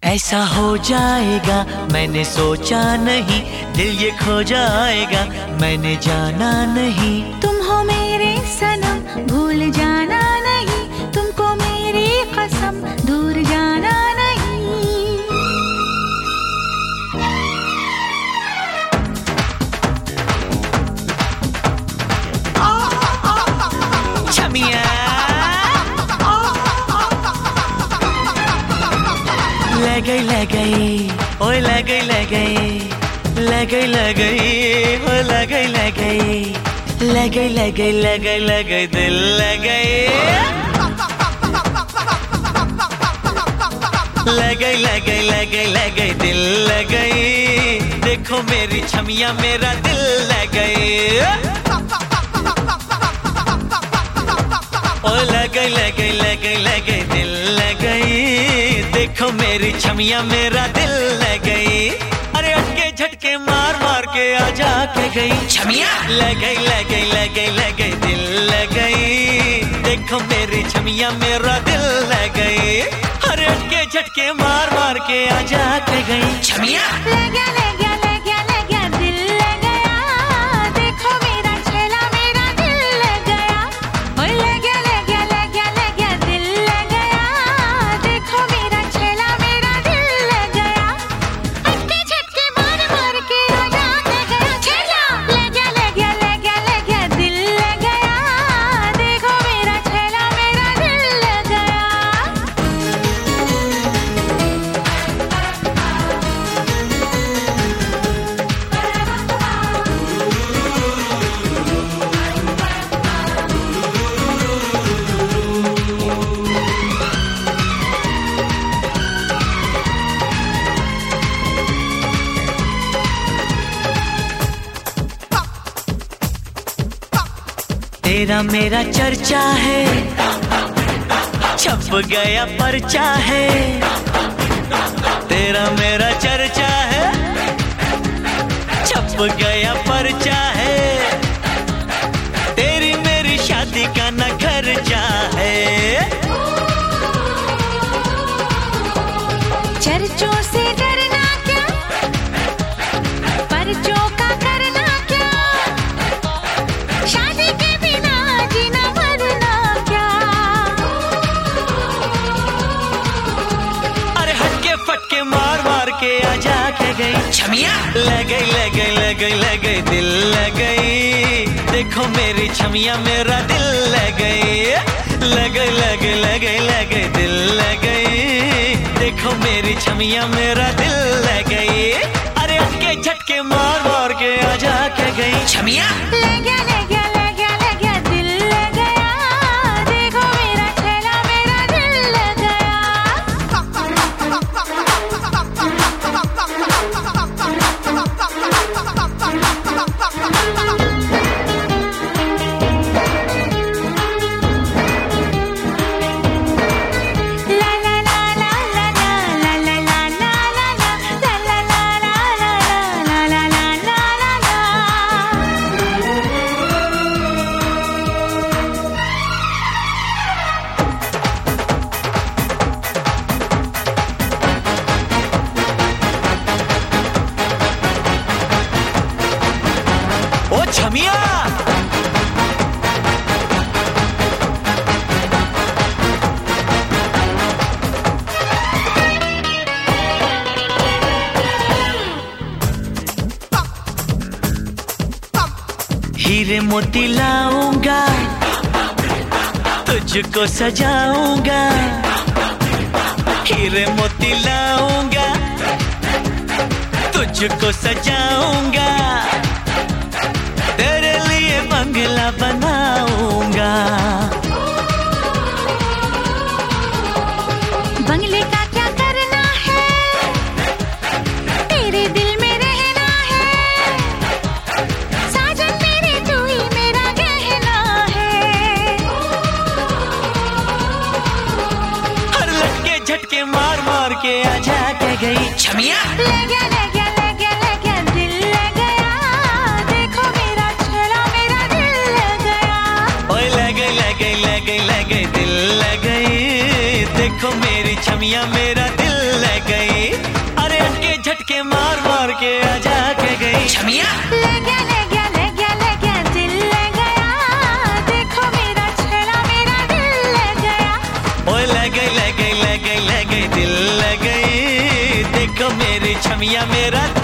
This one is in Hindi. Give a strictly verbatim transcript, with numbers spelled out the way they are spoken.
ऐसा हो जाएगा मैंने सोचा नहीं, दिल ये खो जाएगा मैंने जाना नहीं। तुम हो मेरे सनम भूल जाना नहीं, तुमको मेरी कसम दूर जाना नहीं। छमिया ले गई ले गई ओए ले गई ले गई ले गई ले गई ओए ले गई ले गई ले गई ले गई ले गई ले गई दिल ले गई ले गई ले गई ले गई ले गई दिल ले गई। देखो मेरी छमिया मेरा दिल ले गई, ओए ले गई ले गई ले गई ले गई दिल ले गई। देखो मेरी छमिया मेरा दिल ले गई। अरे अटके झटके मार मार के आजा के गई छमिया ले गई ले गई ले गई ले गई दिल ले गई। देखो मेरी छमिया मेरा दिल ले गई। अरे अटके झटके मार मार के आजा के गई छमिया ले गया ले गया ले गया ले गया दिल ले गया। देखो मेरा छेला मेरा दिल ले गया, ओए ले गया ले गया ले गया ले गया दिल ले गया। देखो मेरा छेला मेरा दिल ले गया। अटके झटके मार मार के आजा के गया छेला ले गया ले गया ले गया ले गया दिल ले गया। देखो मेरा छेला मेरा दिल ले गया। तेरा मेरा चर्चा है, छप गया पर्चा है। तेरा मेरा चर्चा है, छप गया पर्चा है। तेरी मेरी शादी का न खर्चा है। चर्चों से डरना क्या, पर्चों का करना क्या, शादी के बिना जीना मरना क्या। अरे हटके फटके मार मार के आजा के गई छमिया ले गई ले गई ले गई ले गई दिल ले गई। देखो मेरी छमिया मेरा दिल ले गई ले गई ले गई ले गई ले गई दिल ले गई। देखो मेरी छमिया मेरा दिल ले गई। अरे अटके झटके मार मार के आजा के गई छमिया ले गया ले गया ले गया ले गया दिल ले गया। देखो मेरा छेला मेरा दिल ले गया। ला ला ला ला ला ला ला ला ला ला ला ला ला ला ला ला ला ला ओ छमिया हीरे मोती लाऊंगा तुझको सजाऊंगा। हीरे मोती लाऊंगा तुझको सजाऊंगा। तेरे लिए बंगला बनाऊंगा। बंगले का क्या करना है, तेरे दिल में रहना है। साजन मेरे तू ही मेरा गहना है। हर लटके झटके मार मार के आजा के गई छमिया ले गया ले गया ले गया ले गया दिल ले गया। देखो मेरा छेला मेरा दिल ले गया। ओए ले गई ले गई ले गई ले गई दिल ले गई। देखो मेरी छमिया मेरा दिल ले गई। झटके मार मार के आजा के गई छमिया। ले गया ले गया ले गया ले गया दिल ले गया, देखो मेरा छेला मेरा दिल ले गया। ओए ले गई ले गई ले गई ले गई दिल ले गई, देखो मेरी छमिया मेरा